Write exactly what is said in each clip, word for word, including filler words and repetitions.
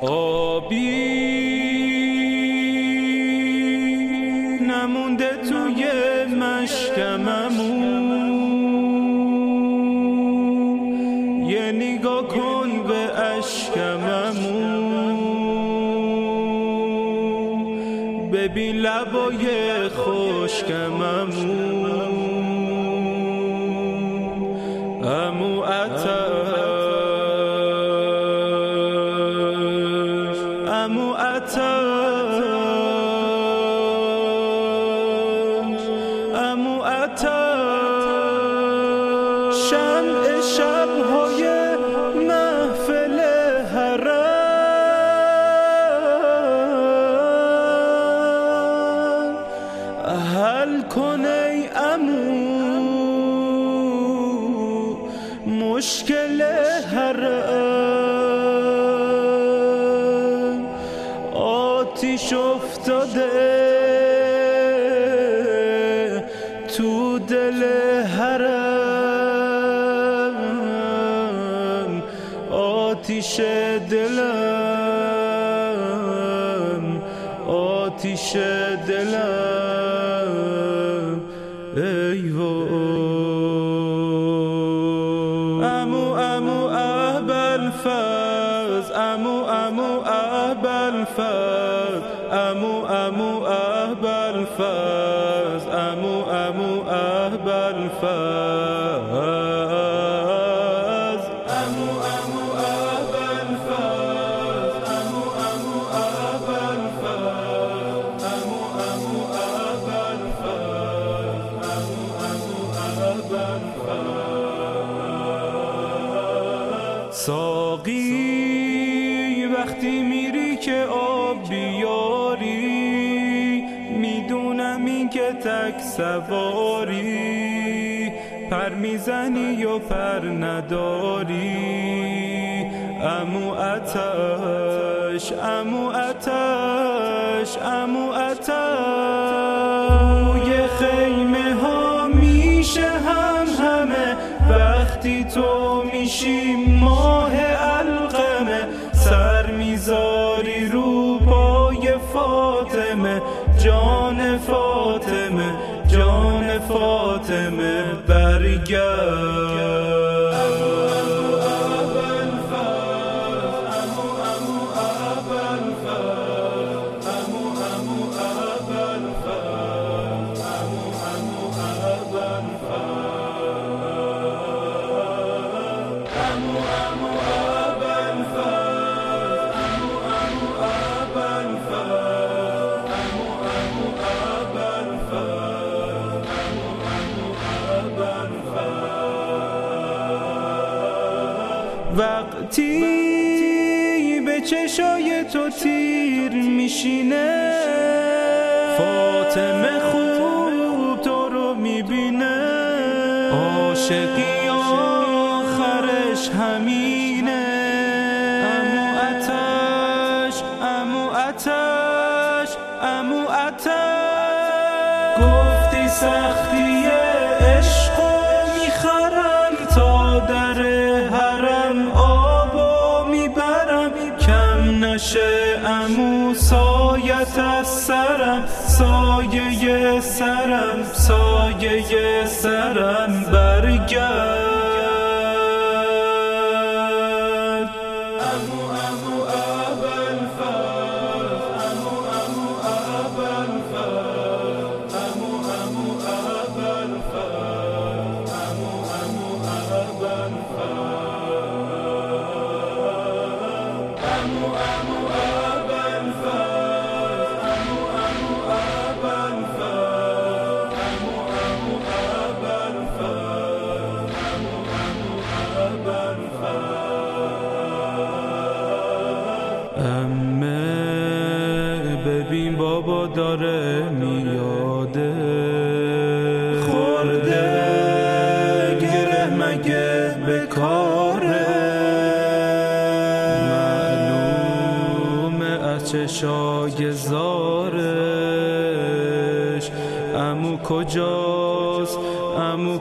آبی نمونده توی مشکممون، یه نگاه کن به اشکممون، ببین لبای خشکممون. امو عطش امو عطش امو عطش، شمع شب‌های محفل حرم، حل کن ای عمو مشکل حرم. آتیش افتاده تو دل حرم، آتیش دلم آتیش دلم ای وای. امو امو ابوالفضل امو امو ابوالفضل امو امو ابوالفضل امو امو ابوالفضل امو امو ابوالفضل امو امو ابوالفضل امو امو ابوالفضل امو امو ابوالفضل. ساقی وقتی میری که آب بیاری، میدونم این که تک سواری، پر میزنی و پر نداری. امو عطش امو عطش امو عطش، روی خیمه ها میشه هم همه، وقتی تو میشی ماه علقمه، سر میذاری رو پای فاطمه، جان فاطمه جان فاطمه برگرد. وقتی به چشای تو تیر میشینه، فاطمه خوب تو رو میبینه، عاشقی آخرش همینه. امو عطش امو عطش امو عطش، گفتی سختی عشقو میخرم، تا در حرم آبو میبرم، کم نشه عمو سایت از سرم، سایه سرم سایه سرم برگرد. امو امو ابوالفضل امو امو ابوالفضل امو امو ابوالفضل امو امو ابوالفضل امو امو ابوالفضل امو امو ابوالفضل امو امو ابوالفضل امو امو ابوالفضل. امه ببین بابا داره میاده، خورده گره مگه به کاره، معلومه از چشای زارش. عمو کجاست عمو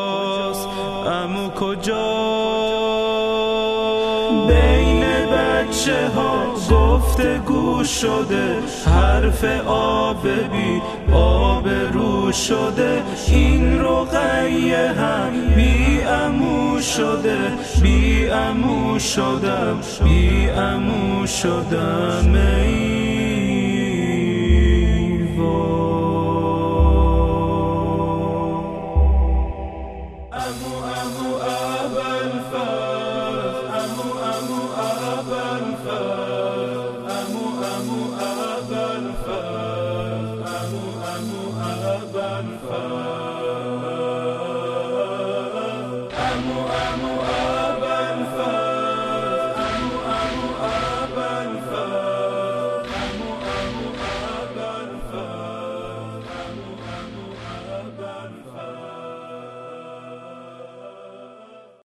کجاست عمو کجاست، بین بچه بچه ها گفتگو شده، حرف آب بی آب رو شده. این رقیه هم بی عمو شده، بی عمو شدم، بی عمو شدم. ای I'm